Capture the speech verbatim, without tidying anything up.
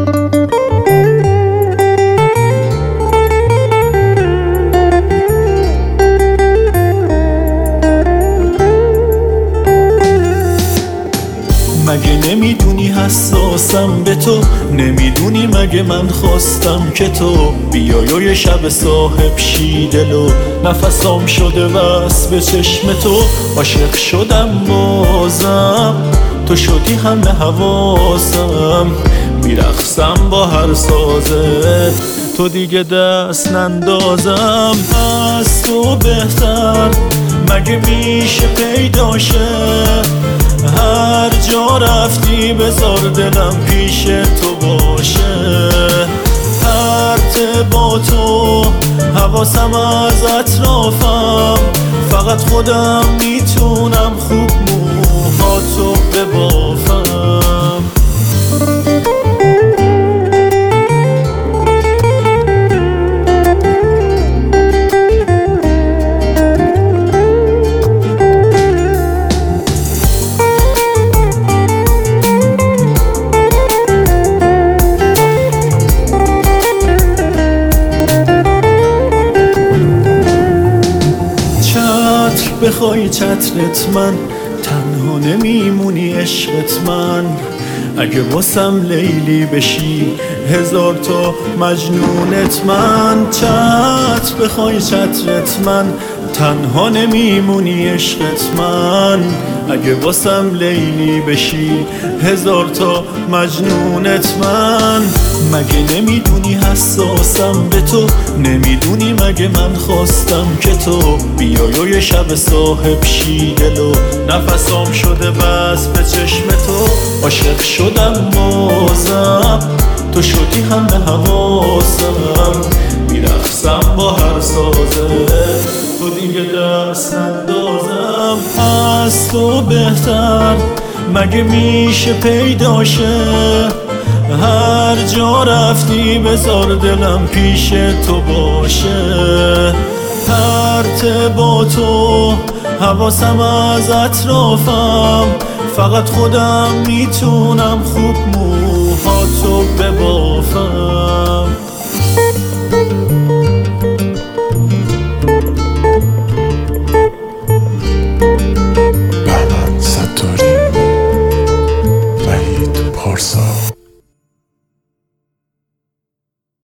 مگه نمیدونی حساسم به تو؟ نمیدونی مگه من خواستم که تو بیای یه شب صاحب شی دلو نفسام شده بس به چشم تو. عاشق شدم بازم تو شدی همه حواسم، میرقصم با هر سازت تو دیگه دست نندازم. از تو بهتر مگه میشه پیداشه؟ هر جا رفتی بذار دلم پیش تو باشه. هر با تو حواسم از اطرافم، فقط خودم میتونم خوب موهاتو ببافم. بخوای چترت من تنها نمیمونی عشقت من. اگه واسم لیلی بشی هزار تا مجنونت من. چتر بخوای چترت من تنها نمیمونی عشقت من. اگه واسم لیلی بشی هزار تا مجنونت من. مگه نمیدونی حساسم به تو؟ نمیدونی مگه من خواستم که تو بیای یه شب صاحب شی دلو نفسام شده بس به چشم تو. عاشق شدم بازم تو شدی همه حواسم، میرقصم با هر سازه تو دیگه دست نندازم. از تو بهتر مگه میشه پیداشه؟ هر جا رفتی بذار دلم پیش تو باشه. هر با تو حواسم از اطرافم، فقط خودم میتونم خوب موهاتو ببافم.